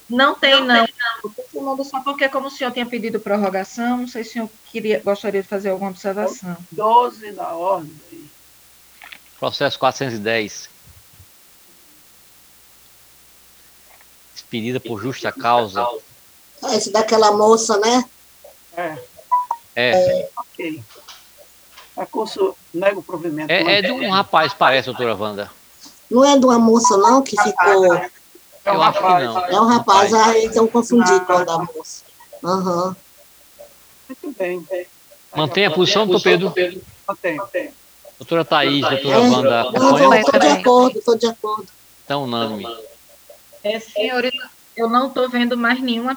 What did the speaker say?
Não tem, não. Eu estou chamando só porque, como o senhor tinha pedido prorrogação, não sei se o senhor gostaria de fazer alguma observação. 12 da ordem. Processo 410. Expedida por justa causa. Esse daquela moça, né? Ok. Recurso nega o provimento. É de um rapaz, parece, doutora Wanda. Não é de uma moça, não, que ficou... Eu acho que não. É um rapaz, aí estão confundindo com a da moça. Uhum. Muito bem. Mantém a posição, doutor Pedro? Mantém. Doutora Thaís, doutora Wanda, Não, acompanham? estou de acordo. Então, unânime. Senhorita, eu não estou vendo mais nenhuma